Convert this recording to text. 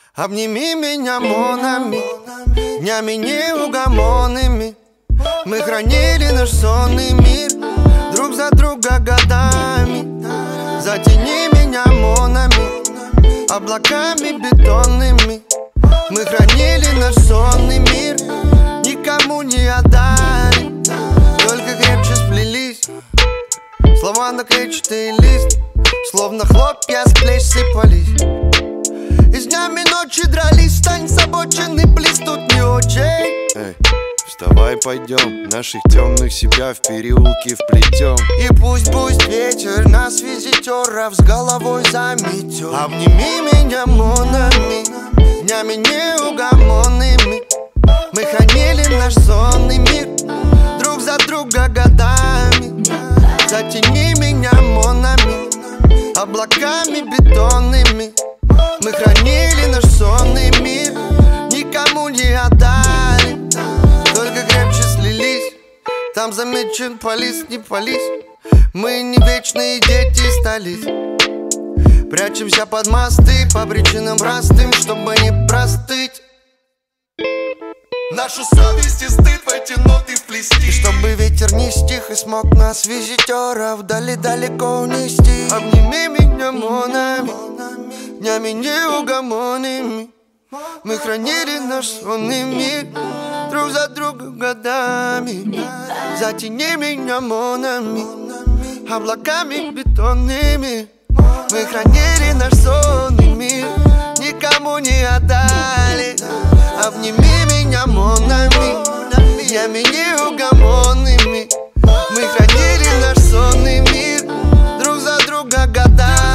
Обними меня, монами, днями неугомонными. Мы хранили наш сонный мир друг за друга годами. Затяни меня, монами, облаками бетонными. Мы хранили наш сонный мир, никому не отдали, только крепче сплелись. Слова на клетчатый лист, словно хлопья с плеч сыпались. И с днями ночи дрались, стань с обочины, близ тут не очень. Эй, вставай, пойдем, наших темных себя в переулке вплетем. И пусть ветер нас визитеров с головой заметет. Обними меня, монами, днями неугомонными. Мы хранили наш сонный мир друг за друга годами. Затяни меня, монами, облаками бетонными. Мы хранили наш сонный мир, никому не отдали, только крепче слились. Там замечен полис, не полис. Мы не вечные дети столиц. Прячемся под мосты по причинам простым, чтобы не простыть. Нашу совесть и стыд в эти ноты вплести. И чтобы ветер не стих и смог нас визитеров вдали далеко унести. Обними меня, монами, днями неугомонными. Мы хранили наш сонный мир друг за другом годами. Затяни меня, монами, облаками бетонными. Мы хранили наш сонный мир, никому не отдали. Обними меня, монами, днями неугомонными. Мы хранили наш сонный мир друг за друга годами.